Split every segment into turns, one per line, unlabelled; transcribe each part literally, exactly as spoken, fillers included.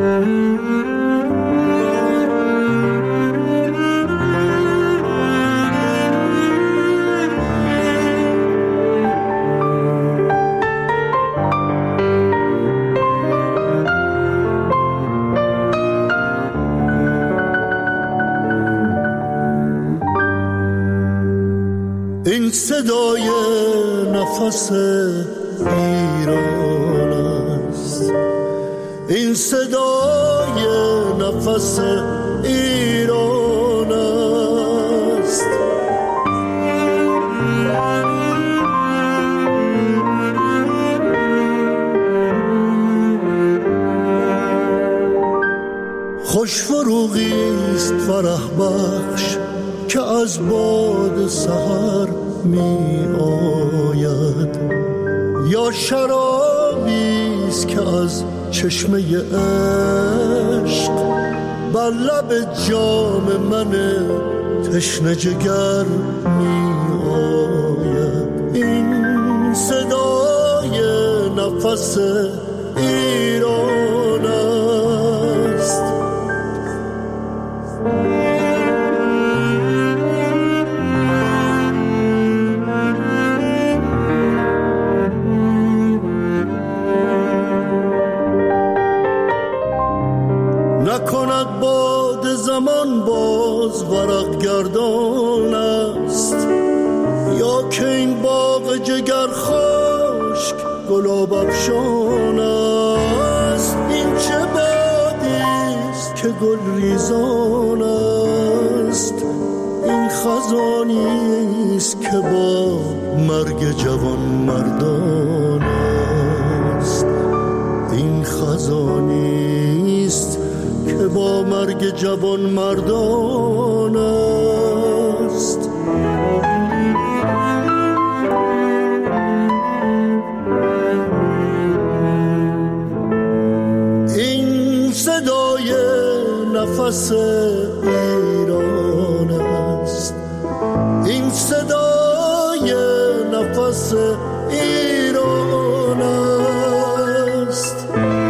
این صدای نفس ایران است، این صدای نفس ایران است. خوش فروغی است فرح بخش که از باد سحر می آید، یا شرابی است که از چشمه عشق بر لب جام من تشنه جگر می آید. این صدای نفس ایران است. نکند باد زمان باز ورق گردان است، یا که این باغ جگر خشک گلاب افشان است. این چه بادی است که گل ریزان است، این خزانی است که با مرگ جوان مردان است. این خزانی است که با مرگ جوان مردان است. این صدای نفس ایران است، این صدای نفس ایران است.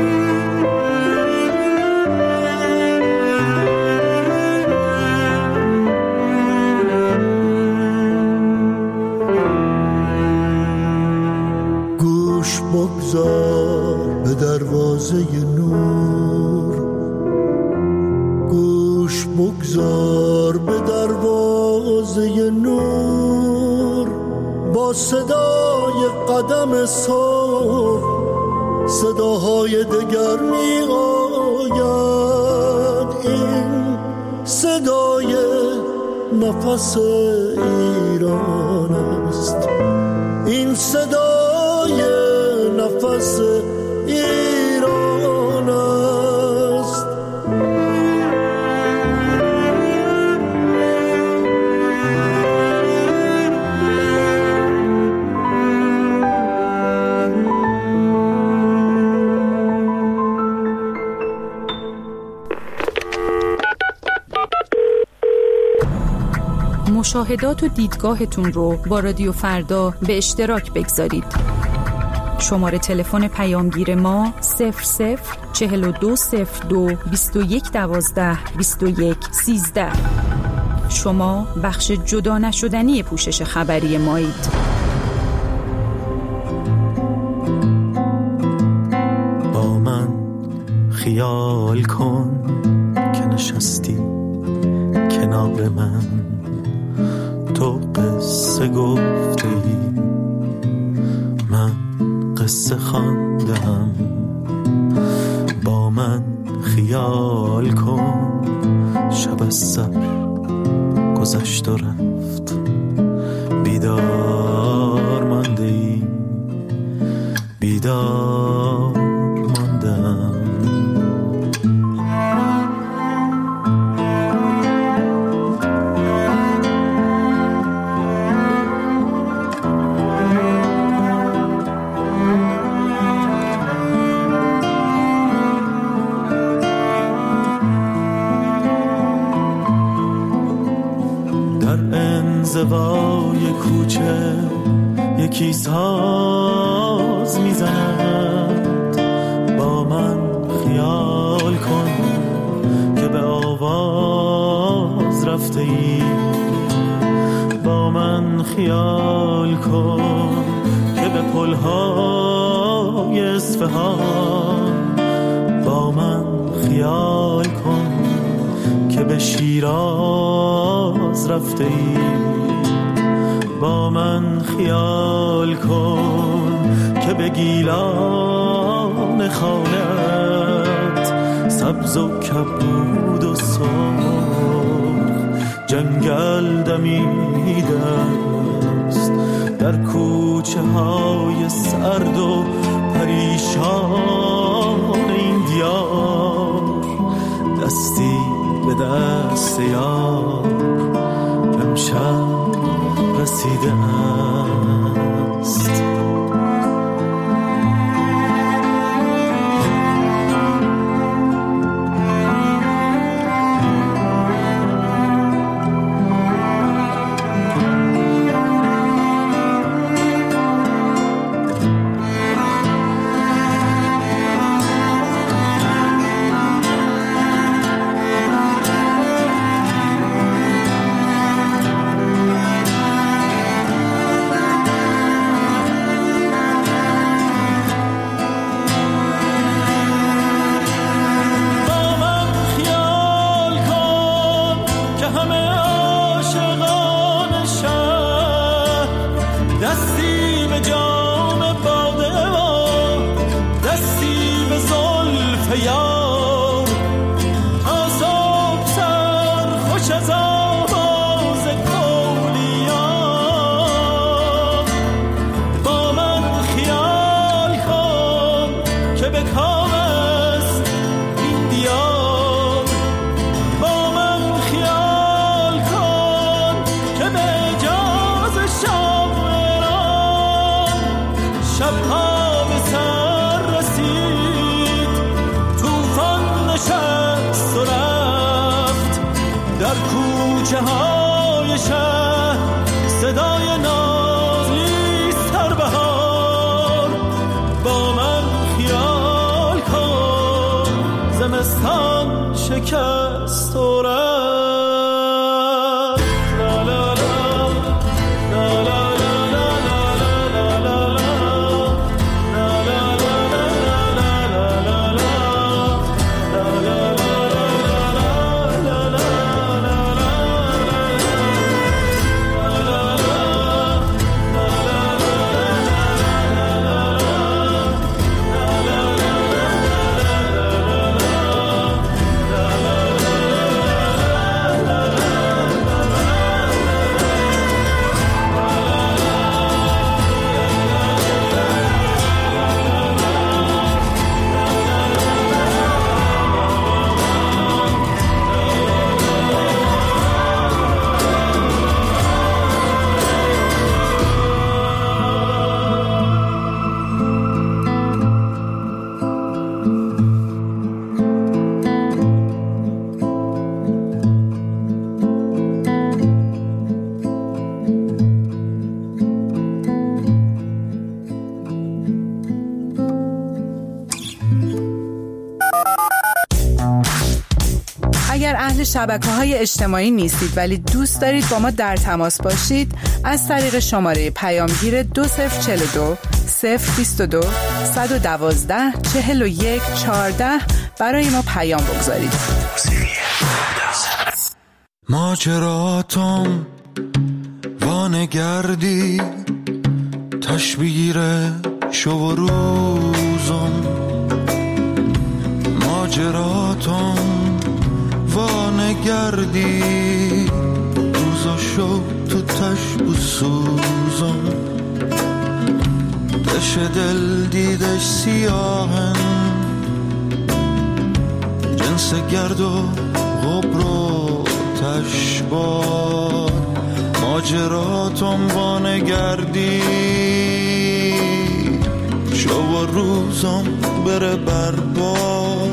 گوش بگذار به دروازه نور، گوش بگذار به دروازه نور. با صدای قدم صبح صداهای دگر می آید. این صدای نفس ایران است، این صدای نفس ایران است.
مشاهدات و دیدگاهتون رو با رادیو فردا به اشتراک بگذارید. شماره تلفن پیامگیر ما صفر صفر چهل و دو صفر دو بیست و یک دوازده بیست و یک سیزده. شما بخش جدا نشدنی پوشش خبری مایید.
با من خیال کن که نشستی کنار من، تو قصه گفتی من قصه خواندم. با من خیال کن شب از سر گذشت و رفت، بیدار مانده ای بیدار ماندم. زوای کوچه یکی ساز میزند، با من خیال کن رفته ای. با من خیال کن که به پلهای اصفهان، با من خیال کن که به شیراز رفته ای. با من خیال کن که به گیلان خانت سبز و کبود و سرخ جنگل دمیده است. در کوچه های سرد و پریشان این دیار دستی به دست یار امشب رسیده است. شکست و رفت. لا لا لا لا لا لا لا لا
اگر اهل شبکه‌های اجتماعی نیستید ولی دوست دارید با ما در تماس باشید، از طریق شماره پیامگیر دو صفر چهل و دو صفر بیست و دو صد و دوازده چهل و یک چهارده برای ما پیام بگذارید.
ماجراتم وانگردی تشبیه شو و روزم، ماجراتم وانگردی روزا شو تو تشب و سوزم، دش دل دیدش سیاهن جنس گرد و غبر و تشبار، ماجراتم وانگردی شو و روزم بره بربار،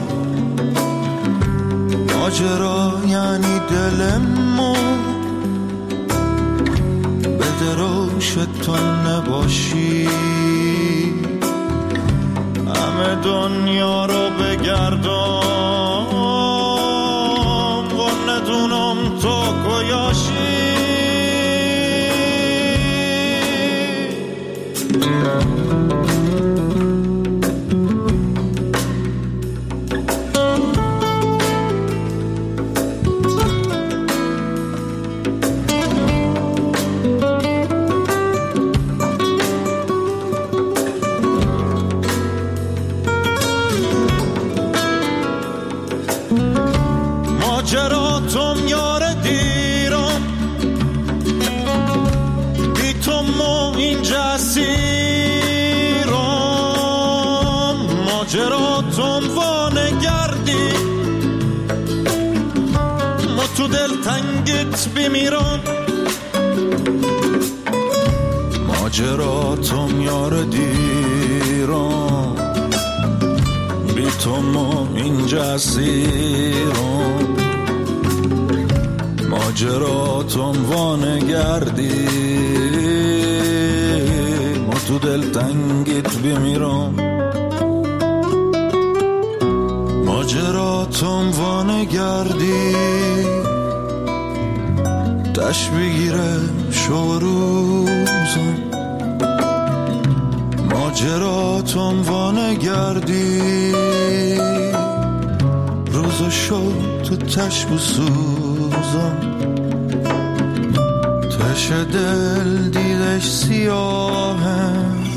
ماجرا یعنی دلمو به دروش تو نباشی، همه دنیا رو بگردم و ندونم تو کجا ماجراتم یار دیرم بی تو ما اینجا اسیرم ماجراتم وانگردی ما تو دل تنگت بمیرم ماجراتم یار دیرم بی تو ما اینجا اسیرم ماجراتم وانگردی ما تو دل تنگت بمیرم ماجراتم وانگردی دشت بگیره شو روزم ماجراتم وانگردی روز و شب تو تشت بسوزم تش دل دیدش سیاهه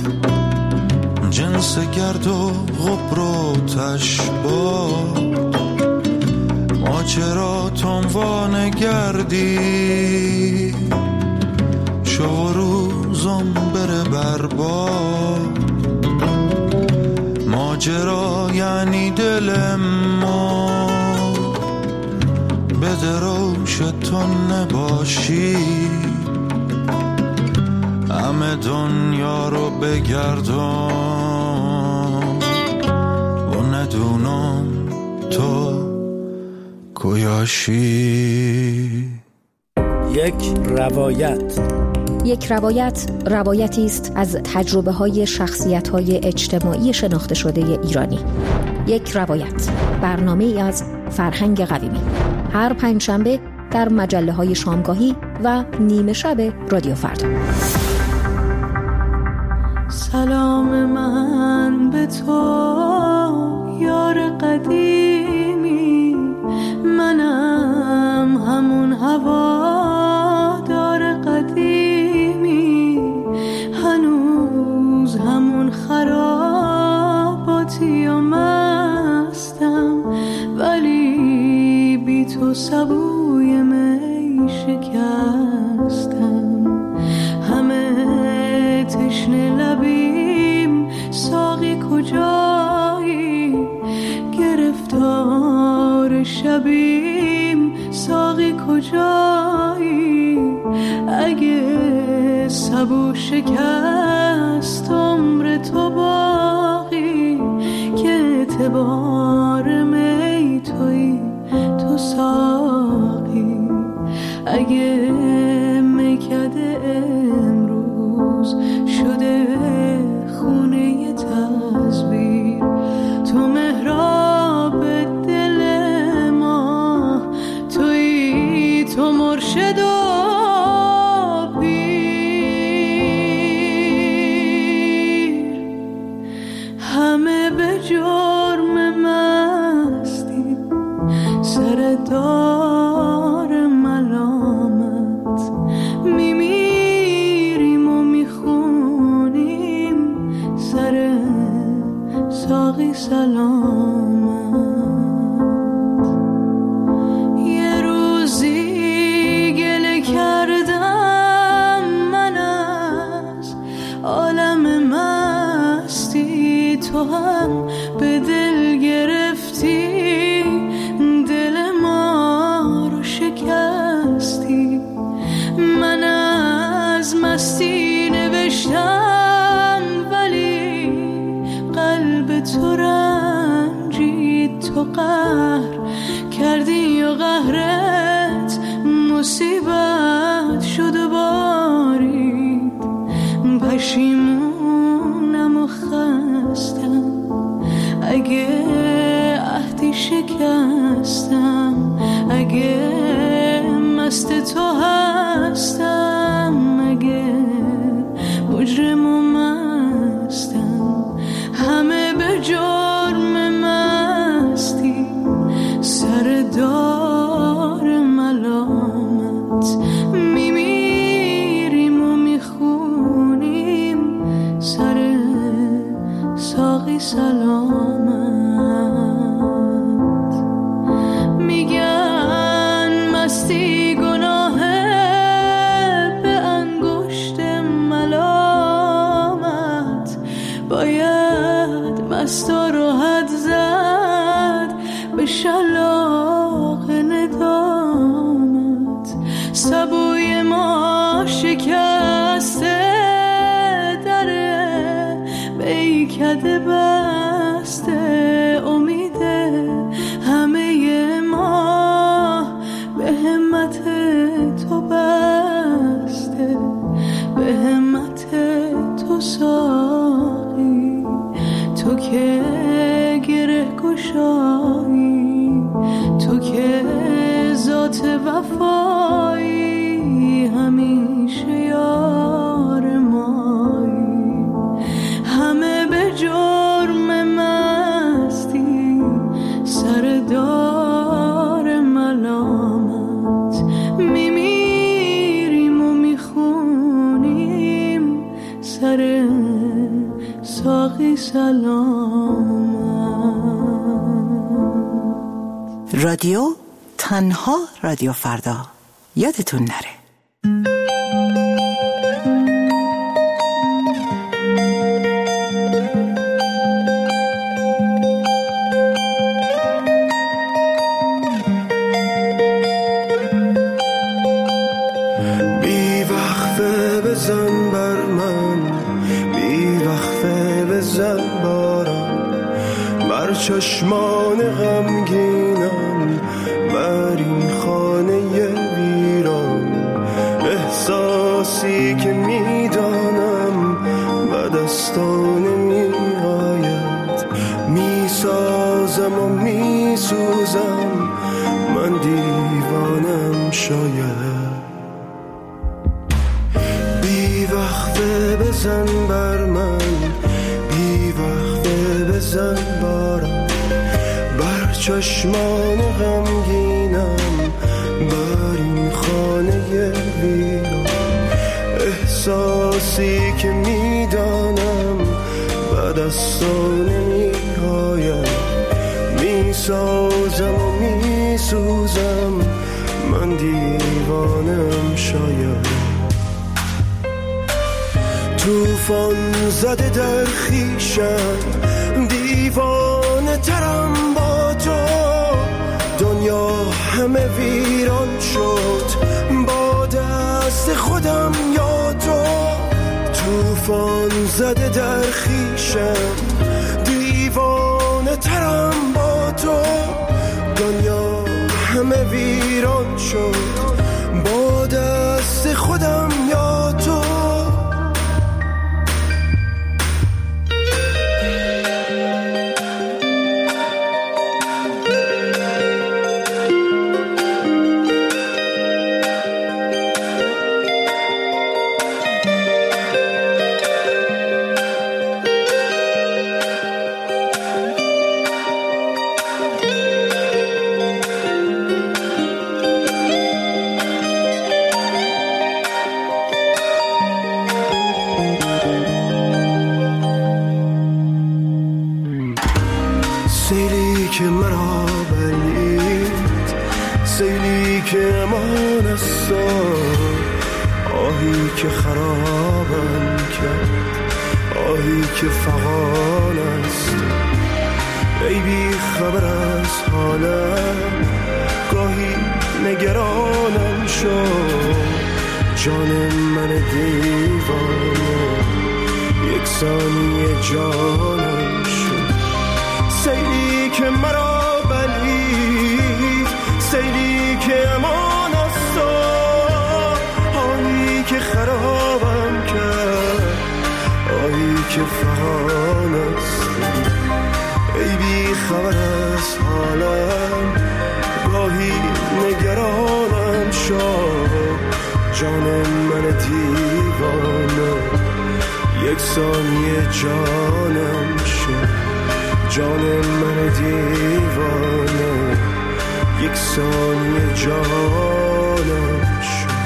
جنس گرد و غبر و تشباد ماجراتم وانگردی شو روزم بره برباد ماجرا یعنی دل ما به دروش تو نباشی همه دنیا رو بگردم و ندونم تو کجایی.
یک روایت
یک روایت روایتی است از تجربه های شخصیت های اجتماعی شناخته شده ایرانی. یک روایت، برنامه ای از فرهنگ قویمی، هر پنجشنبه در مجله های شامگاهی و نیمه شب رادیو فردا.
سلام من به تو یار قدیمی، منم همون هوادار قدیمی، هنوز همون خراباتی و مستم، ولی بی تو سبوی می شکستم. همه تشنه لبیم ساقی کجایی، گرفتار شبیم ساقی کجایی، اگه سبو شکست عمر تو باقی، که اعتبار می توی تو ساقی، اگه میکده امروز شده خونه تزویر، تو محراب دل ما توی، تو مرشد و پیر، همه به جرم مستی سر دار ملامت، میمیریم و میخونیم سر ساقی سلامت. یه روزی گله کردم من از عالم مستی، تو هم به دل گرفتی، دل ما رو شکستی. من از مستی نوشتم ولی قلب تو رنجید، تو قهر کردی و قهرت مصیبت شد و بارید. پشیمونم و خستم اگه عهدی شکستم، اگه مست تو هستم، اگه مجرم و مستم، همه به جرم مستی سر دار ملامت، میمیریم و میخونیم سر ساقی سلامت. میگم داغ ندامت، سبوی ما شکسته دره بیکده بسته، امید همه ما به همت تو بسته، به همت تو ساقی، تو که گره گشایی، تو که ذات وفایی، همیشه یار مایی، همه به جرم مستی سردار ملامت، میمیریم و میخونیم سر ساقی سلامت.
رادیو تنها رادیو فردا، یادتون نره.
بی وقفه بزن بر من، بی وقفه بزن بارم، بر چشمان غمگینم، بر این خانه ویران، احساسی که میدانم به دستان می آید، میسازم و میسوزم، من دیوانم شاید. بی وقفه بزن بر من، بی وقفه بزن بارم، بر چشمان غمگینم، بر این خانه ویران، احساسی که میدانم به دستان نمیآید، میسازم و میسوزم، من دیوانم شاید. توفان زده در خویشم، دیوانه ترم با تو، دنیا همه ویران شد با دست خودم یا تو. توفان زده در خویشم، دیوانه ترم با تو، دنیا همه ویران شد با دست خودم یا تو. سیلی که مرا بلید، سیلی که امان است، آهی که خرابم کرد، آهی که فغان است. ای بی خبر از حالم، گاهی نگرانم شد، جان من دیوانه یک ثانیه جانم شد. سیلی که مرا بلید، سیلی که امان است، آهی که خرابم کرد، آهی که فغان است. ای بی خبر از حالم، گاهی نگرانم شد، جان من دیوانه یک ثانیه جانم شد، جان من دیوانه یک ثانیه جانم شد.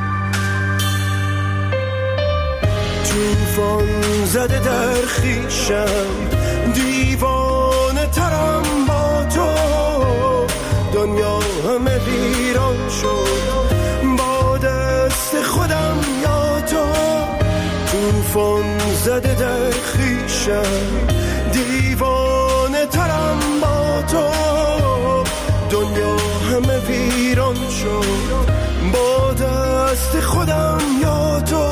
توفان زده در خویشم، دیوانه ترم با تو، دنیا همه ویران شد با دست خودم یا تو. توفان زده در خویشم، دیوانه ترم با تو، دنیا همه ویران شد با دست خودم یا تو.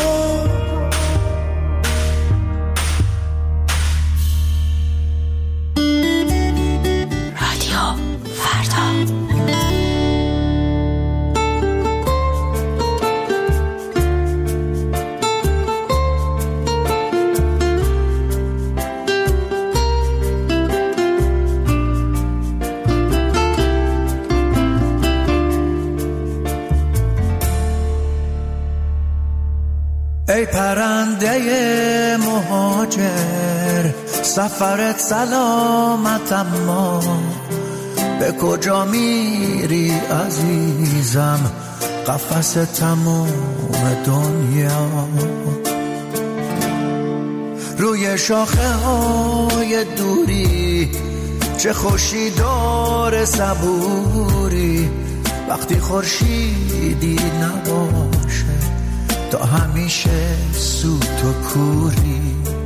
ای پرنده مهاجر سفرت سلامت، اما به کجا میری عزیزم؟ قفس تموم دنیا روی شاخه های دوری، چه خوشی داره صبوری وقتی خورشیدی نباشه تا همیشه سوت و کوری.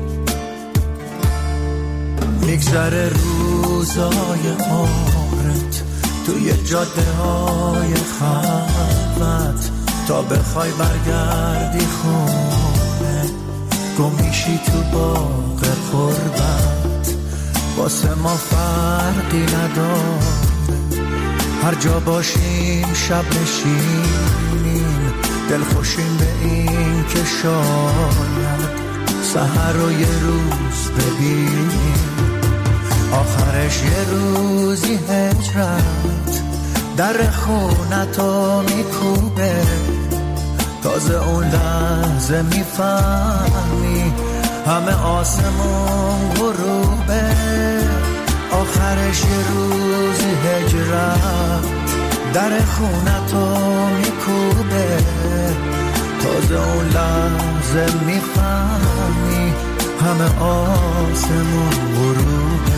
میگذره روزای عمرت توی جاده های خلوت، تا بخوای برگردی خونه گم میشی تو باغ قربت. واسه ما فرقی نداره هر جا باشیم شب نشینیم، دل خوشیم به این که شاید سحر رو یه روز ببینیم. آخرش یه روزی هجرت در خونتو میکوبه، تازه اون لحظه میفهمی همه آسمون غروبه. آخرش یه روزی هجرت در خونتو میکوبه، تازه اون لحظه میفهمی همه آسمون غروبه.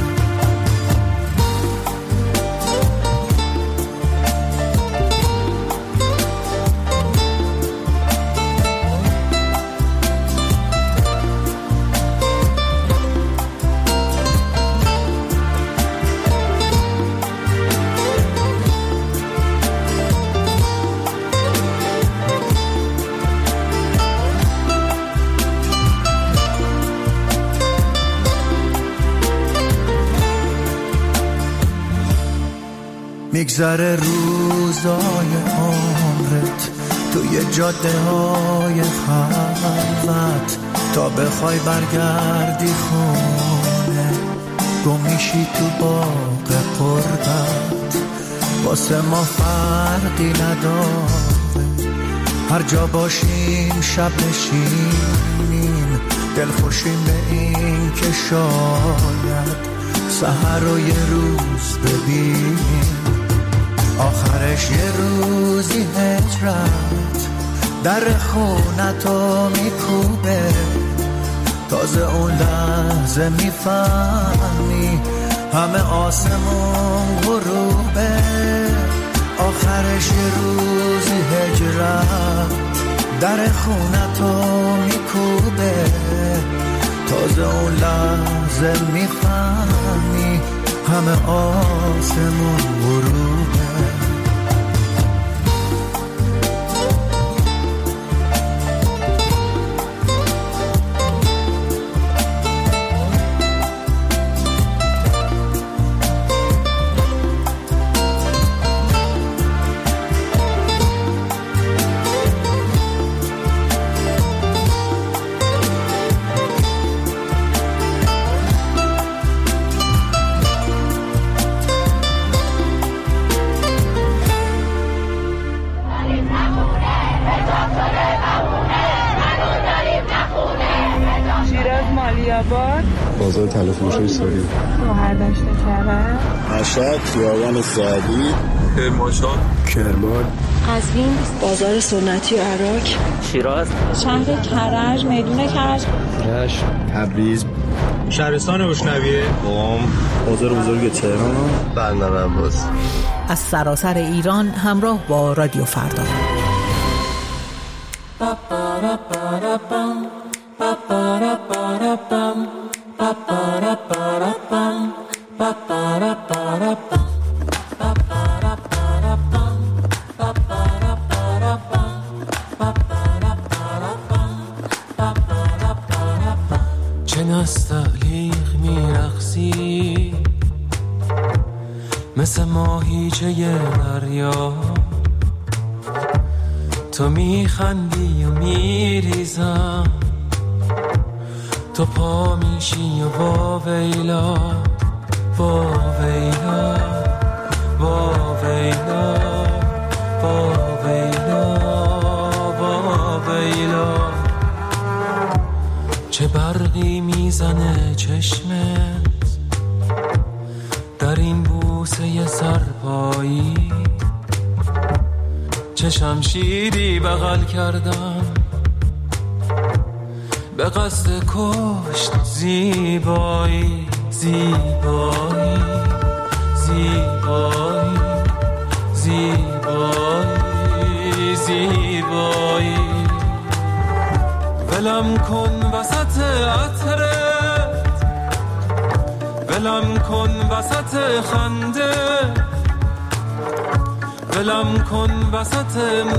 میگذره روزای عمرت توی جاده های خلوت، تا بخوای برگردی خونه گم میشی تو باغ قربت. واسه ما فرقی نداره هر جا باشیم شب نشینیم، دل خوشیم به این که شاید سحر رو یه روز ببینیم. آخرش یه روزی هجرت در خونتو میکوبه، تازه اون لحظه میفهمی همه آسمون غروبه. آخرش یه روزی هجرت در خونتو میکوبه، تازه اون لحظه میفهمی همه آسمون غروبه.
بازار تلفروشی سوری
گوهر داشته کرده
مشهد خیابان سعدی
کرمانشاه
کرمان
قزوین بازار سنتی و عراق
شیراز
شهر کرج میدون کرج
رشت تبریز
شهرستان روشنویه
قم بازار بزرگ تهران
بندر عباس.
از سراسر ایران همراه با رادیو فردا.
مثل ماهیچه دریا، تو میخندی و میریزم، تو پا میشی و واویلا واویلا واویلا واویلا واویلا. چه برقی میزنه چشمت در این بوسه سرپایی، چه شمشیری بغل کردم به قصد کشت زیبایی زیبایی زیبایی زیبایی زیبایی. ولم کن وسط عطرت، ولم کن وسط خنده، ولم کن وسط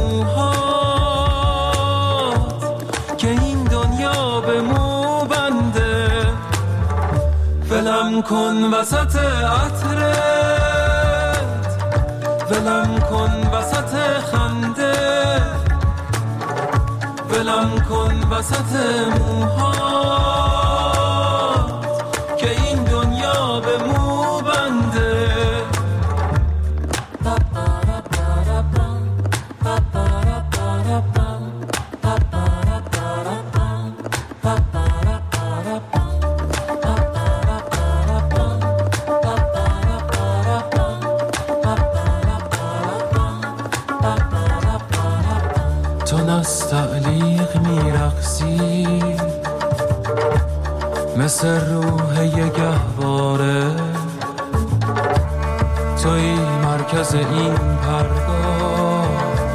موهات که این دنیا به مو بنده. ولم کن وسط عطرت، ولم کن وسط خنده، ولم کن وسط موهات که این دنیا به مو بنده. تو نستعلیق میرقصی مثل روح یه گهواره، توی مرکز این پرگاه،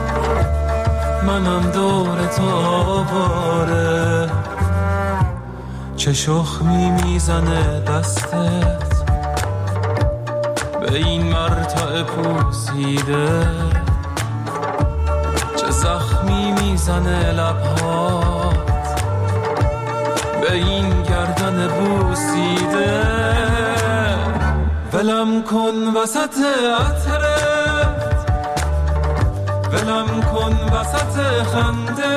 منم دور تو آواره. چه شخمی میزنه دستت به این مرتع پوسیده، چه زخمی میزنه لبهات به این گردن بوسیده. ولم کن وسط عطرت، ولم کن وسط خنده،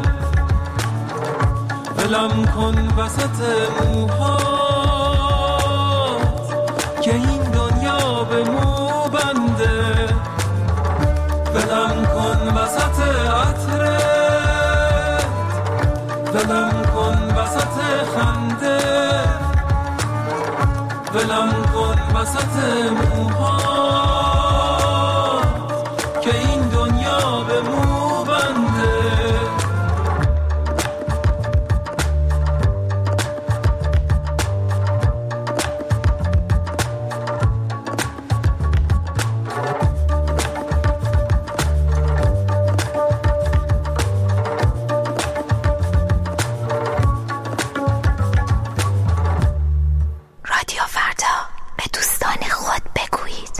ولم کن وسط موهات که این دنیا به مو بنده. ولم کن وسط عطرت، ولم کن وسط خنده، ولم کن وسط موهات که این دنیا به مو بنده.
رادیو فردا به دوستان خود بگویید.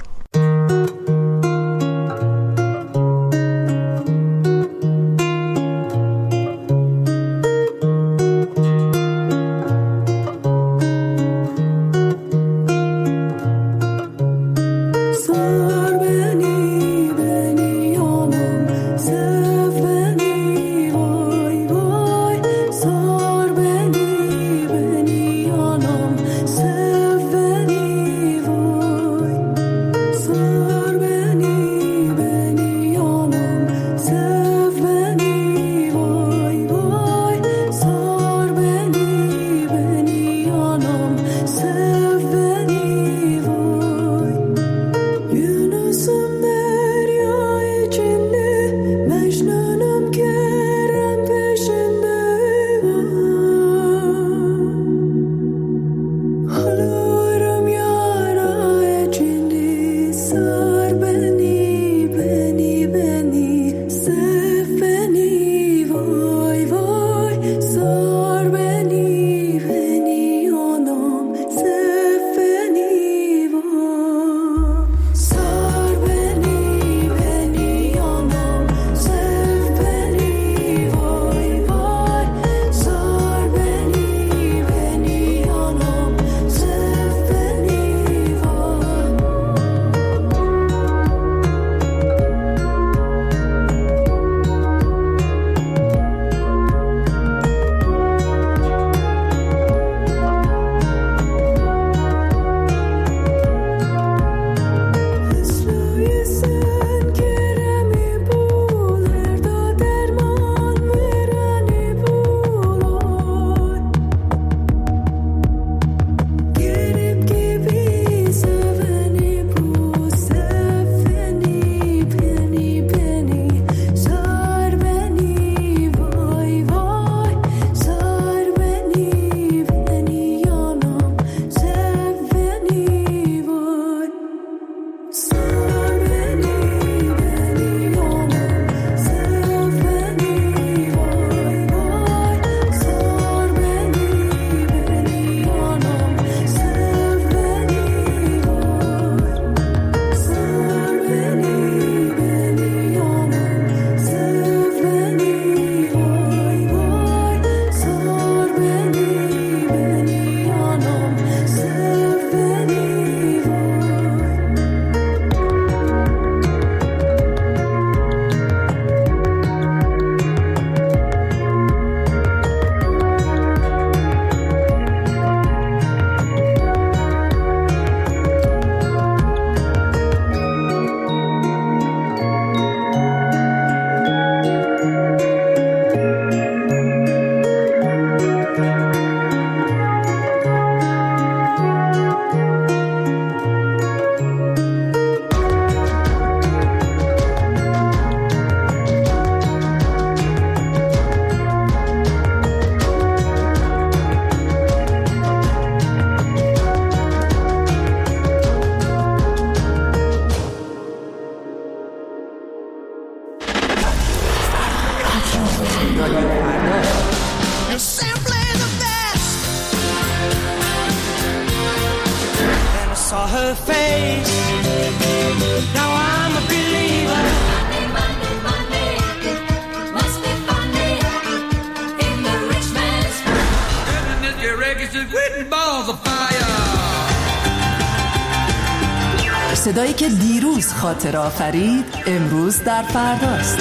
صدایی که دیروز خاطره آفرید امروز در فرداست.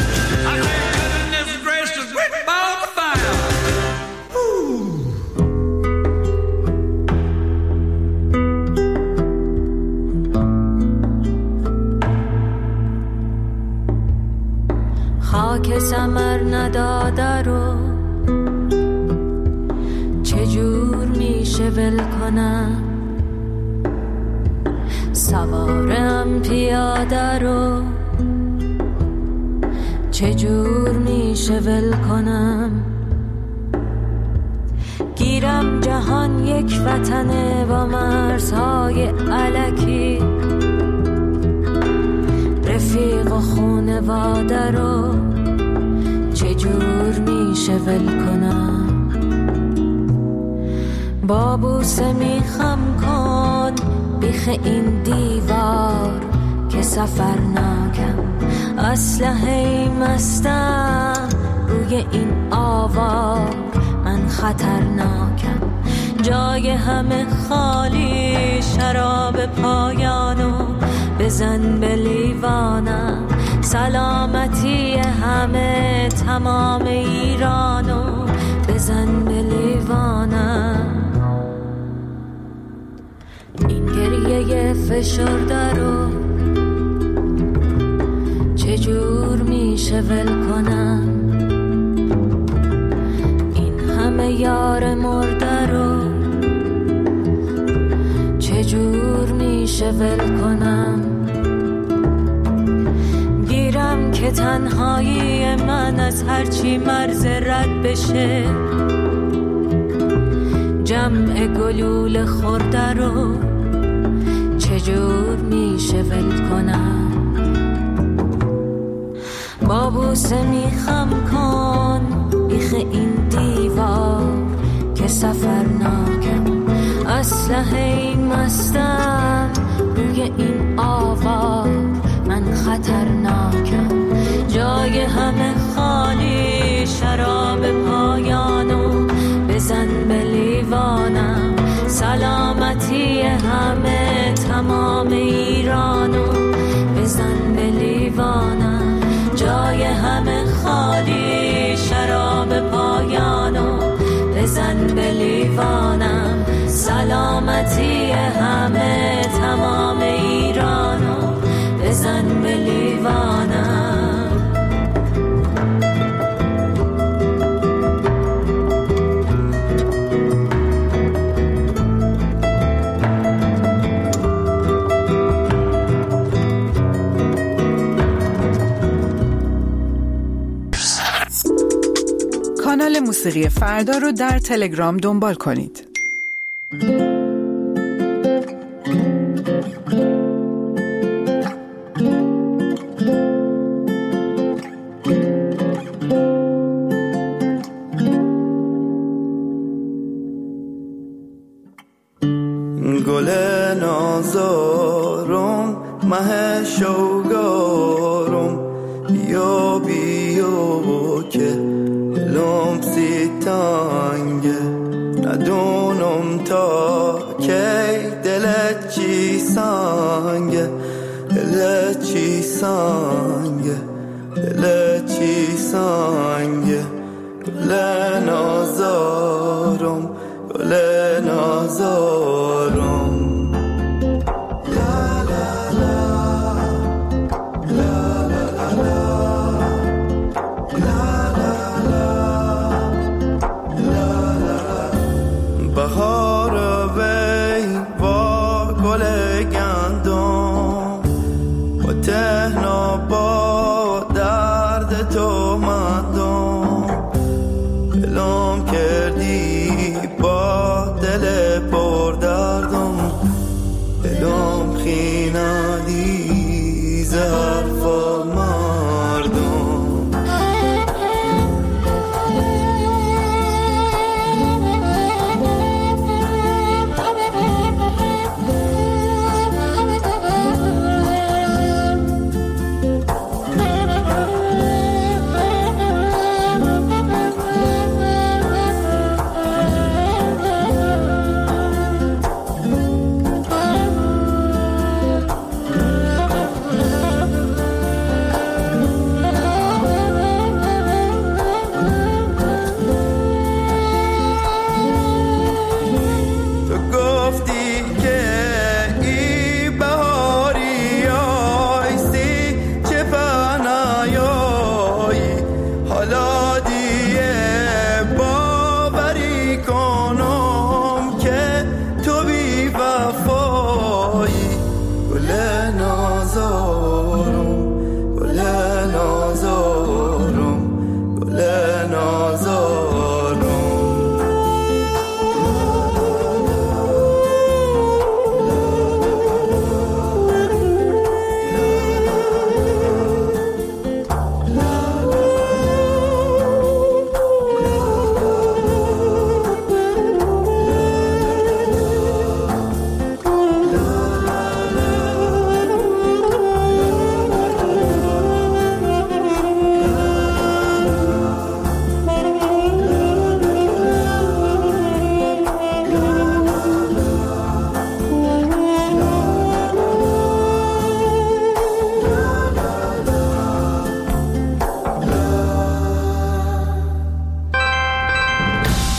خاک ثمر نداده رو چجور میشه ول کنم، سوارم پیاده رو چجور میشه ول کنم. گیرم جهان یک وطنه با مرزهای الکی، رفیق و خونواده رو چجور میشه ول کنم. با بوسه میخم کن بیخ این دیوار که سفر ناکم، اسلحه مستم روی این آوار، من خطرناکم. جای همه خالی، شراب پایانو بزن به لیوانم. سلامتی همه تمام ایرانو بزن به لیوانم. این گریه فشرده رو چجور میشه ول کنم. این همه یار مرده رو چجور میشه ول کنم. گیرم که تنهایی من از هرچی مرز رد بشه، جمع گلول خورده رو چجور میشه ول کنم. با بوسه میخم کن بیخ این دیوار که سفر ناکم، اسلحه مستم روی این آوار، من خطرناکم. جای همه خالی، شراب پایانو بزن به لیوانم. سلامتی همه تمام ایرانو بزن به لیوانم. جای همه خالی، شراب پایانو بزن به لیوانم. سلامتی همه تمام ایرانو بزن به لیوانم.
کانال موسیقی فردا رو در تلگرام دنبال کنید.
گل نازارم مه شوگارم، بیا بیا که لم سی تانگه، ندونم تا کی دلت چی سانگه، دلت چی سانگه، دلت چی سانگه. گل نازارم گل نازارم. بهار وی با گل گندم، با تهنا با درد تو مندم. دلم کردی با دل پر دردم، دلم خیندی زرف و مردم.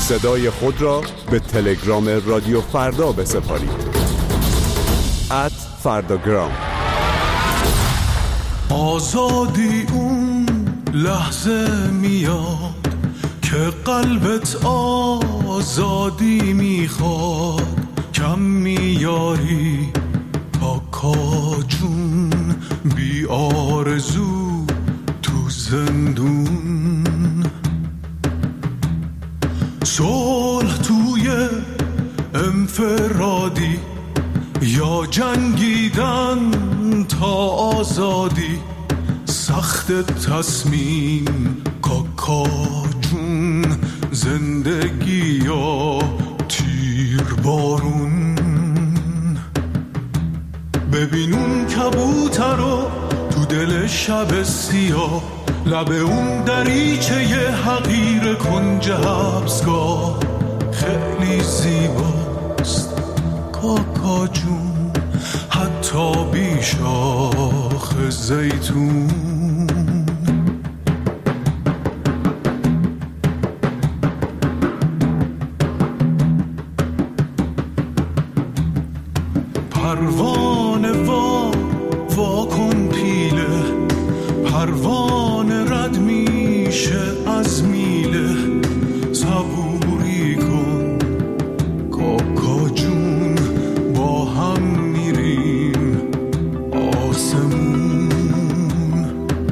صدای خود را به تلگرام رادیو فردا بسپارید. ات فرداگرام.
آزادی اون لحظه میاد که قلبت آزادی میخواد، کم میاری کاکا جون بی آرزو تو زندون. صلح توی انفرادی یا جنگیدن تا آزادی، سخت تصمیم کاکا جون، زندگی یا تیر بارون. ببین اون کبوتر رو تو دل شب سیاه، لب اون دریچه ی حقیر کنج حبسگاه، خیلی زیباست کاکا جون، حتی بی شاخ زیتون. پروانه وا وا کن پیله، پروانه رد میشه از میله، صبوری کن کاکا جون، با هم میریم آسمون.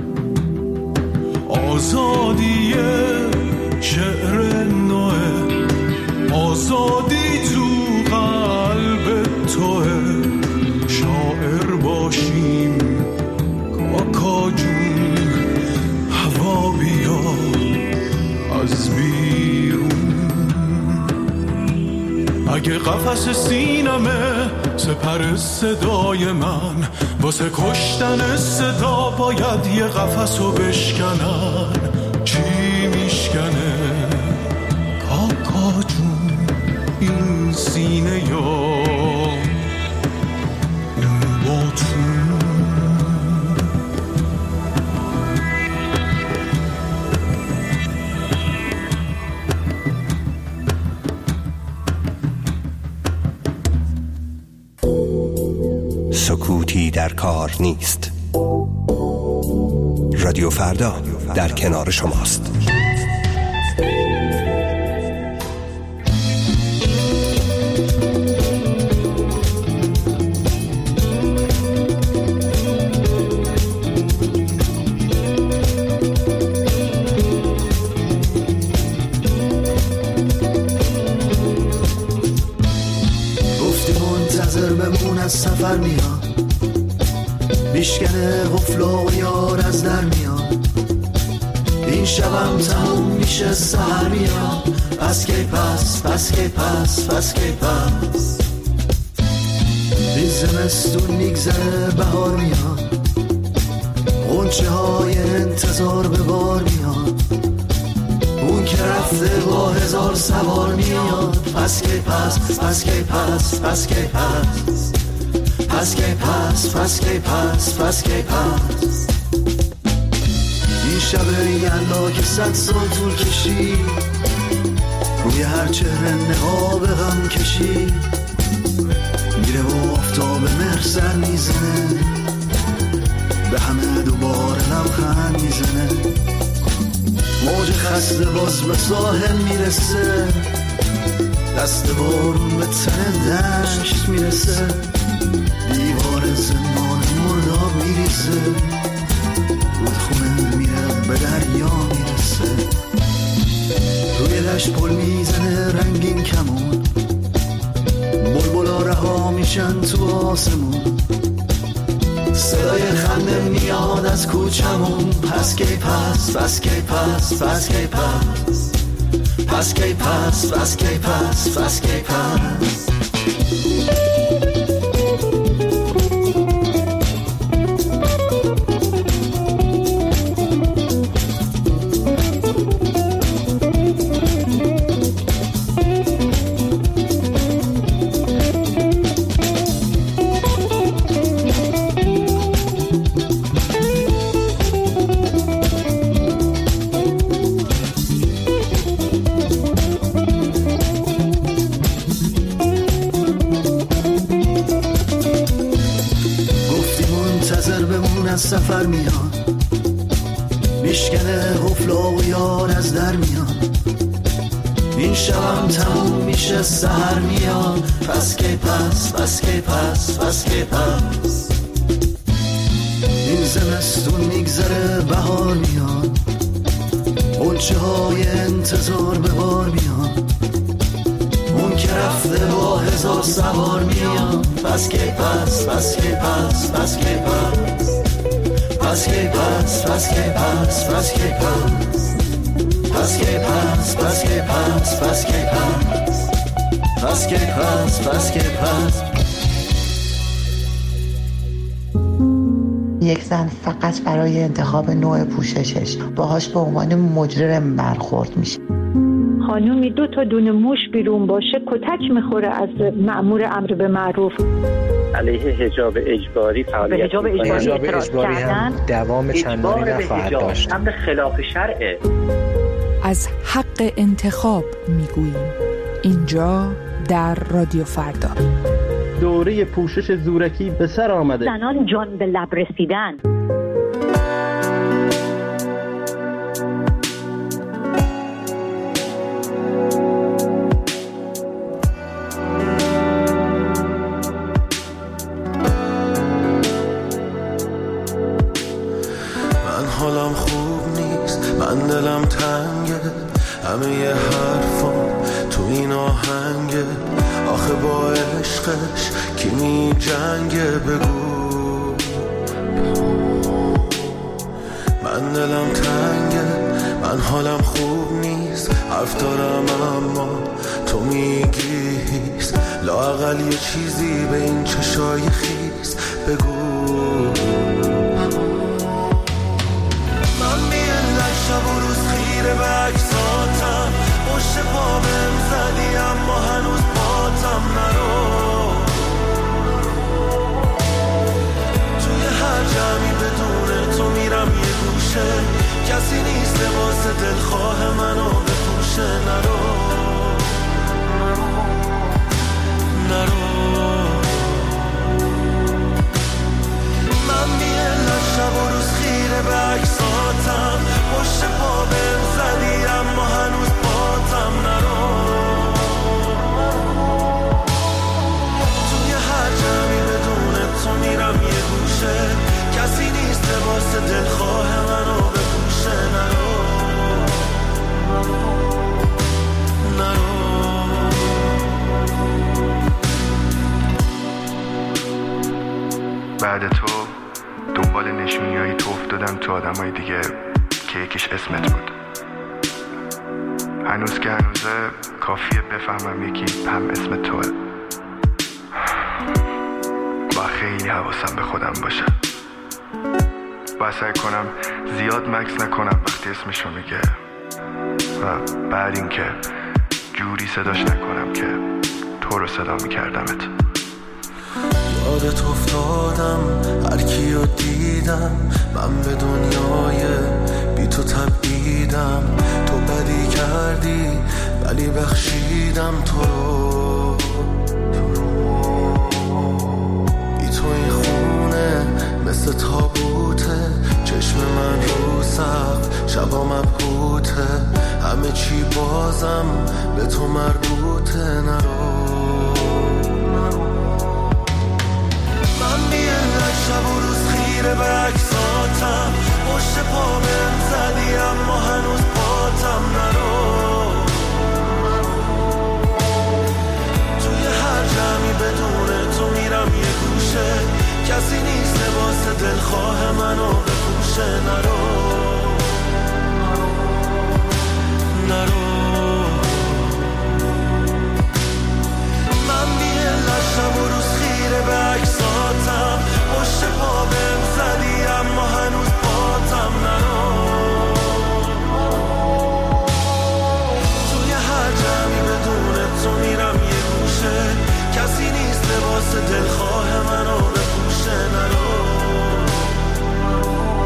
آزادی شعر نوه، آزادی تو قلب توه، شاعر باشیم کاکا جون، هوا بیا از بیرون. اگه قفس سینمه سپر صدای من، واسه کشتن صدا باید یه قفسو بشکنن. چی میشکنه کاکا جون این سینه یا این باتون؟
سکوتی در کار نیست. رادیو فردا در کنار شماست.
گفتی منتظر بمون از سفر میاد، میشکنه غفلا و یار از در میاد، این شبم تموم میشه سهر میاد. پس کی پس پس کی پس پس کی پس، این زمستون میگذره بهار میاد، غنچه های انتظار به بار میاد، اون که رفته با هزار سوار میاد. پس کی پس پس کی پس پس کی پس، پس کی پس پس کی پس پس کی پس. این شب یلا که صد سال طول کشید، روی هر چهره نقاب غم کشید، میره و آفتاب مهر سر میزنه، به همه دوباره لبخند میزنه. موج خسته باز به ساحل میرسه، دست بارون به تن دشت میرسه، دیوار زندان مرداب میریزه، رودخونه میره به دریا میرسه. روی دشت پل میزنه رنگین کمون، بلبلا رها میشن تو آسمون، صدای خنده میاد از کوچمون. پس کی پس پس کی پس پس کی پس، پس کی پس پس کی پس پس کی پس. از سفر میان، میشکنه حفلا و یار از در میان. این شبم تموم میشه سحر میان. پس که پس پس که پس پس که پس این زمستون میگذره بهار میان. غنچه های انتظار به بار میان. اون که رفته با هزار سوار میان. پس که پس پس که پس پس که پس پس که پس پس که پس پس که پس پس که پس پس که پس پس که پس پس که پس پس که پس.
یک زن فقط برای انتخاب نوع پوششش باهاش به عنوان مجرم برخورد میشه.
خانومی دو تا دونه موش بیرون باشه کتک میخوره از مأمور امر به معروف.
علیه حجاب اجباری فعالیت
حجاب اجباری,
حجاب
اجباری هم
دوام چندانی نخواهد داشت.
امر خلاف شرعه.
از حق انتخاب میگوییم اینجا در رادیو فردا.
دوره پوشش زورکی به سر آمده.
زنان جان به لب رسیدن.
حالم خوب نیست، من دلم تنگه، همه ی حرفام تو این آهنگه. آخه با عشقش کی می جنگه بگو. من دلم تنگه، من حالم خوب نیست، حرف دارم اما تو میگی هیست. لااقل یه چیزی به این چشای خیس بگو. شب و روز خیره به عکساتم، پشت پا بهم زدی اما هنوز باتم. نرو توی هر جمعی بدون تو میرم یه گوشه، کسی نیست لباس دلخواه منو بپوشه. نرو نرو من میلم شب و روز خیره به عکساتم، پشت پا بهم زدی اما هنوز باتم. نرو توی هر جمعی بدون تو میرم یه گوشه، کسی نیست لباس دلخواه منو بپوشه. نرو نرو
بعد تو دنبال نشونیایی تو افتادم تو آدمای دیگه که یکیش اسمت بود. هنوز که هنوزه کافیه بفهمم یکی هم اسم توه. با خیلی حواسم به خودم باشه، باید سعی کنم زیاد مکس نکنم وقتی اسمشو میگه و بعد این که جوری صداش نکنم که تو رو صدا میکردمت.
یادت افتادم هر کیو دیدم، من به دنیای بی تو تبعیدم. تو بدی کردی ولی بخشیدم تو رو. بی تو این خونه مثل تابوته، چشم من رو سقف شبا مبهوته. همه چی بازم به تو مربوطه. نرو من بیلک شب و روز خیره به عکساتم، پشت پا بهم زدی اما هنوز باتم. نرو توی هر جمعی بدون تو میرم یه گوشه، کسی نیست لباس دلخواه منو بپوشه. نرو نرو من بیلک شب و روز خیره به عکساتم، پشت پا بهم زدی اما هنوز باتم. نرو توی هر جمعی بدون تو میرم یه گوشه، کسی نیست لباس دلخواه منو بپوشه. نرو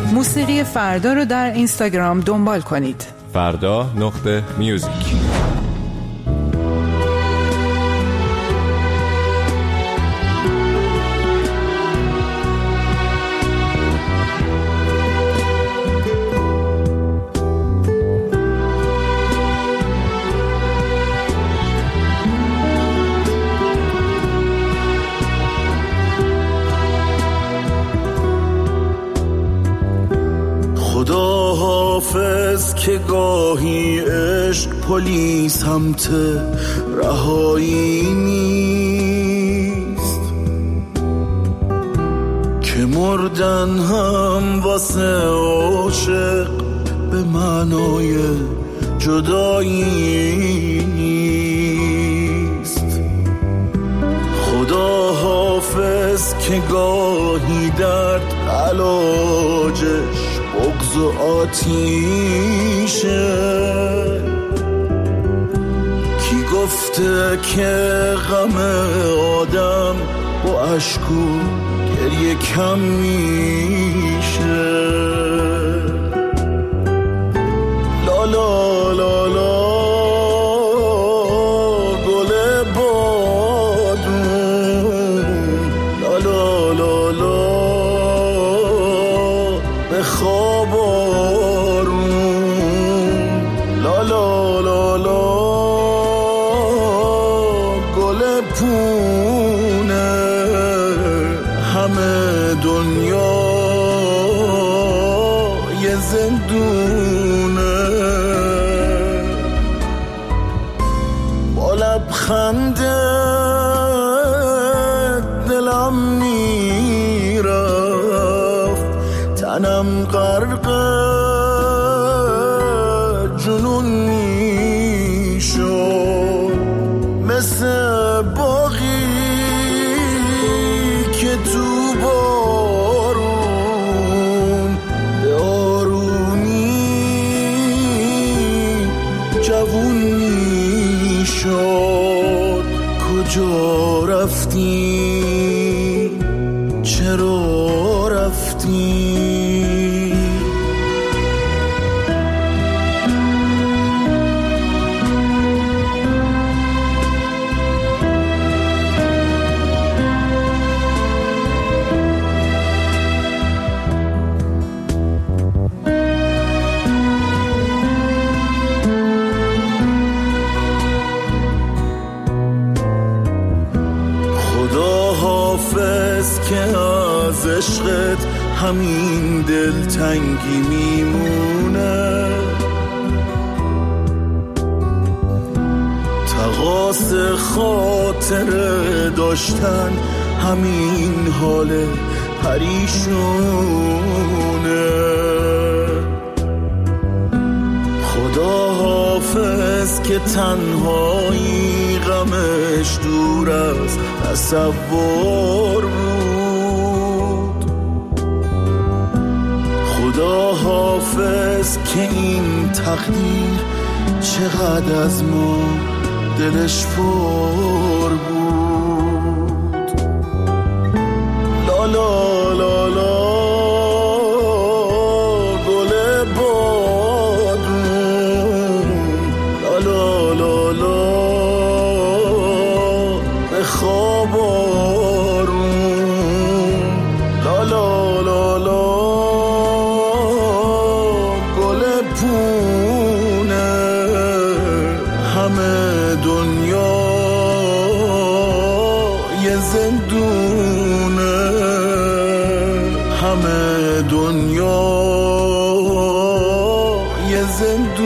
موسیقی فردا رو در اینستاگرام دنبال کنید.
فردا نقطه میوزیک.
خدا حافظ که گاهی عشق پلیس همت رهایی نیست، که مردن هم واسه عاشق به معنای جدایی نیست. خدا حافظ که گاهی درد علاجش بغض و آتیشه، کی گفته که غم آدم با اشک و گریه کم میشه. لا لا لا لا گل بادون، لا لا لا لا به خواب آروم، لا لا لا لا گل پونه، همه دنیا یه زندونه. با لبخنده دلم میرفت، تنم غرق جنون میشد، مثل باغی که تو بارون به آرومی جوون میشد. کجا رفتی؟ چرا رفتی؟ که از عشقت همین دلتنگی میمونه، تقاص خاطر داشتن همین حال پریشونه. خدا حافظ که تنهایی غمش دور از تصور بود. خدا حافظ که این تقدیر چقدر از ما دلش پر بود. لا لا لا لا گل بادون، لا لا لا لا به خواب آروم، لا لا لا لا گل پونه، همه دنیا یه زندونه، همه دنیا یه زندونه.